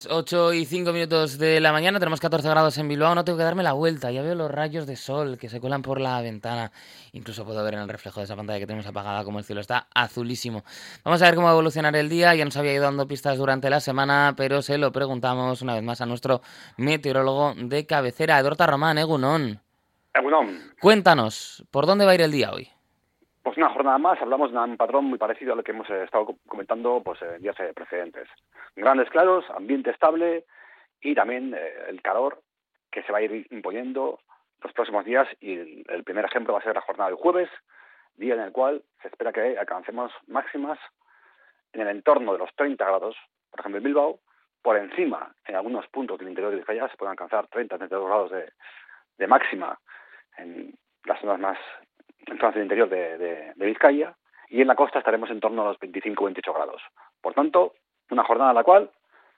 8:05 de la mañana, tenemos 14 grados en Bilbao, no tengo que darme la vuelta, ya veo los rayos de sol que se cuelan por la ventana, incluso puedo ver en el reflejo de esa pantalla que tenemos apagada como el cielo está azulísimo. Vamos a ver cómo va a evolucionar el día, ya nos había ido dando pistas durante la semana, pero se lo preguntamos una vez más a nuestro meteorólogo de cabecera, Edorta Román, Egunon. Egunon, Cuéntanos, ¿por dónde va a ir el día hoy? pues una jornada más, hablamos de un patrón muy parecido a lo que hemos estado comentando pues, en días precedentes. Grandes claros, ambiente estable y también el calor que se va a ir imponiendo los próximos días y el primer ejemplo va a ser la jornada del jueves, día en el cual se espera que alcancemos máximas en el entorno de los 30 grados, por ejemplo en Bilbao, por encima en algunos puntos del interior de Vizcaya se pueden alcanzar 30-32 grados de máxima en las zonas más en zonas del interior de Vizcaya, y en la costa estaremos en torno a los 25-28 grados. Por tanto, una jornada en la cual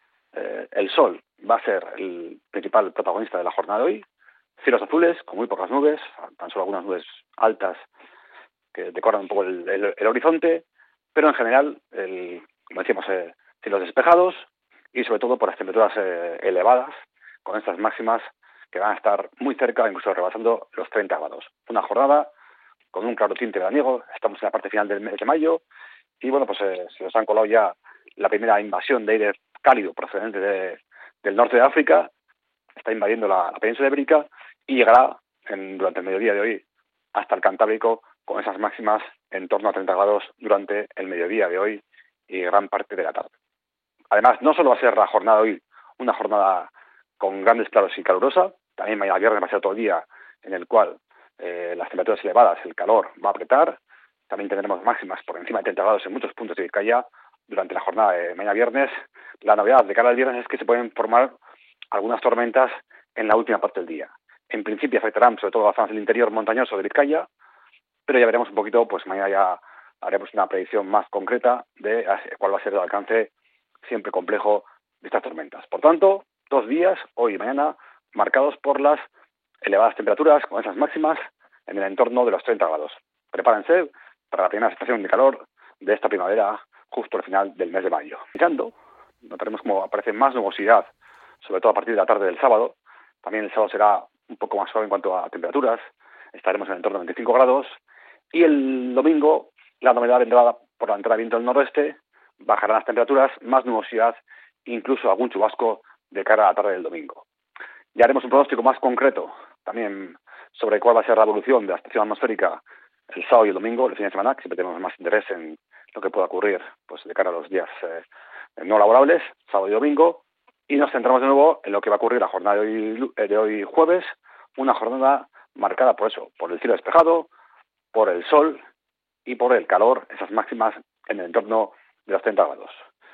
el sol va a ser el principal protagonista de la jornada de hoy, cielos azules, con muy pocas nubes, tan solo algunas nubes altas que decoran un poco el horizonte, pero en general, como decíamos, cielos despejados y sobre todo por las temperaturas elevadas, con estas máximas que van a estar muy cerca, incluso rebasando los 30 grados. Una jornada con un claro tinte veraniego, estamos en la parte final del mes de mayo, y bueno, pues se nos han colado ya la primera invasión de aire cálido procedente del norte de África, está invadiendo la península ibérica y llegará durante el mediodía de hoy hasta el Cantábrico con esas máximas en torno a 30 grados durante el mediodía de hoy y gran parte de la tarde. Además, no solo va a ser la jornada de hoy una jornada con grandes claros y calurosa, también mañana viernes va a ser todo el día en el cual las temperaturas elevadas, el calor va a apretar, también tendremos máximas por encima de 30 grados en muchos puntos de Vizcaya durante la jornada de mañana viernes. La novedad de cara al viernes es que se pueden formar algunas tormentas en la última parte del día. En principio afectarán sobre todo a las zonas del interior montañoso de Vizcaya, pero ya veremos un poquito, pues mañana ya haremos una predicción más concreta de cuál va a ser el alcance siempre complejo de estas tormentas. Por tanto, 2 días, hoy y mañana, marcados por las elevadas temperaturas, con esas máximas en el entorno de los 30 grados. Prepárense para la primera estación de calor de esta primavera, justo al final del mes de mayo. Mirando, notaremos cómo aparece más nubosidad, sobre todo a partir de la tarde del sábado. También el sábado será un poco más suave en cuanto a temperaturas, estaremos en el entorno de 25 grados, y el domingo la novedad vendrá por la entrada de viento del noroeste, bajarán las temperaturas, más nubosidad, incluso algún chubasco de cara a la tarde del domingo. Ya haremos un pronóstico más concreto también sobre cuál va a ser la evolución de la estación atmosférica el sábado y el domingo, el fin de semana, que siempre tenemos más interés en lo que pueda ocurrir pues de cara a los días no laborables, sábado y domingo, y nos centramos de nuevo en lo que va a ocurrir la jornada de hoy jueves, una jornada marcada por eso, por el cielo despejado, por el sol y por el calor, esas máximas en el entorno de los 30 grados.